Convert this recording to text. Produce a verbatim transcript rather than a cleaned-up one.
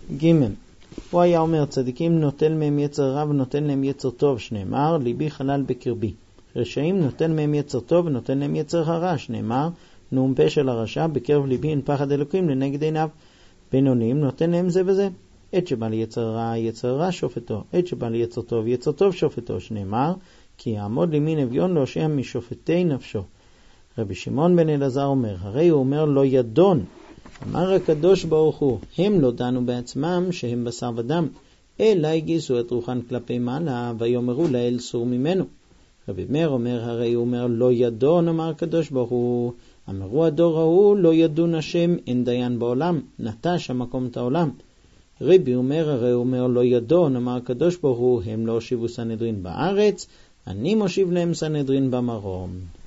ג' הוא היה אומר, צדיקים נוטל מהם יצר רע ונותן להם יצר טוב, שנאמר, ליבי חלל בקרבי. רשעים נותן מהם יצר טוב ונותן להם יצר הרע, שנאמר, נאום פה של הרשע, בקרב ליבי אין פחד אלוקים לנגד עיניו. בינונים נותן להם זה וזה. עת שבא לי יצר רע, יצר רע שופטו. עת שבא לי יצר טוב, יצר טוב שופטו, שנאמר, כי יעמוד לימין אביון להושיע משופטי נפשו. רבי שמעון בן אלעזר אומר, הרי הוא אומר לא ידון. אמר הקדוש ברוך הוא, הם לא דנו בעצמם שהם בשר ודם, אלא הגיסו את רוחן כלפי מעלה, ויאמרו לאל סור ממנו. רבי מאיר אומר, הרי הוא אומר לא ידון, אמר הקדוש ברוך הוא, אמרו הדור ההוא לא ידון השם, אין דיין בעולם, נטש המקום את העולם. רבי אומר, הרי הוא אומר לא ידון, אמר הקדוש ברוך הוא, הם לא הושיבו סנהדרין בארץ, אני מושיב להם סנהדרין במרום.